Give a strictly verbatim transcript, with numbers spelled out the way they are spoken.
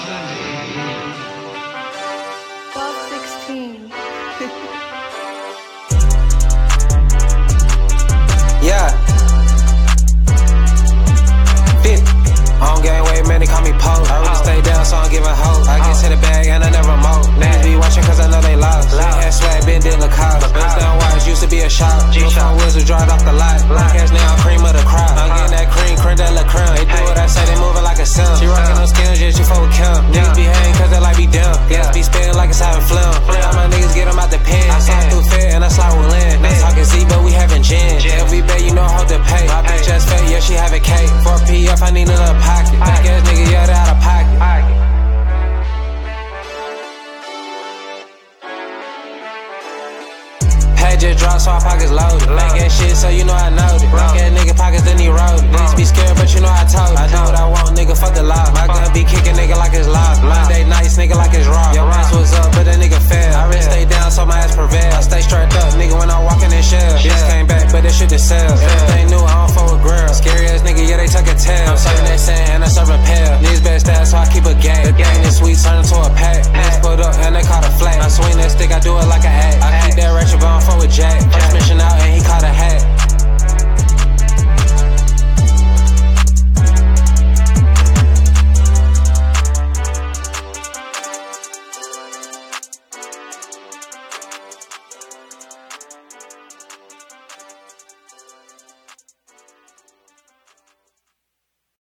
twelve sixteen. Yeah. Fit. On game way, man, they call me Poe. I really stay down, so I don't give a hoe. I get to the bag and I never mow. Niggas be watching cause I know they lost. They had swag, been did Lacoste. Bust down wires, used to be a shop. G-Shop wheels drive off the lot. Black ass now, cream of the crop. I'm getting that cream, creme de la creme. They do what I say, they moving like a sim. She rockin' those skins, yeah, she fuck with Kim. Niggas be hating cause they like be dumb. Gas be spitting like it's having phlegm. All my niggas get them out the pen. I slide through Fed and I slide with Lynn. They talking Z, but we having gin. L V bet, you know how to pay. My bitch just fat, yeah, she having cake. For P F, I need another pocket. Back ass nigga, yeah, they out of pocket. Pay just dropped, so our pockets loaded. Make that shit, so you know I know it. Rock ass nigga pockets, then he rolled it. Niggas be scared, but you know I told it. I do what I want, nigga, fuck the law. My gun be kicking nigga like it's locked. Monday nights, nigga, like it's raw. Your ass was up, but that nigga fell. I really stay down, so my ass prevail. I stay strapped up, nigga, when I'm walking in shell. Bitch came back, but that shit to sell. Everything new, I don't fuck with girls. Scary ass nigga, yeah, they tuck a tail. I'm serving that sand, and I serve a pail. Niggas bad stats, so I keep a gang. The gang is sweet, turn into a pack. Niggas put up, and they caught a flat. I swing that stick, I do it like an act. I keep that ratchet, but I don't fuck with Jack.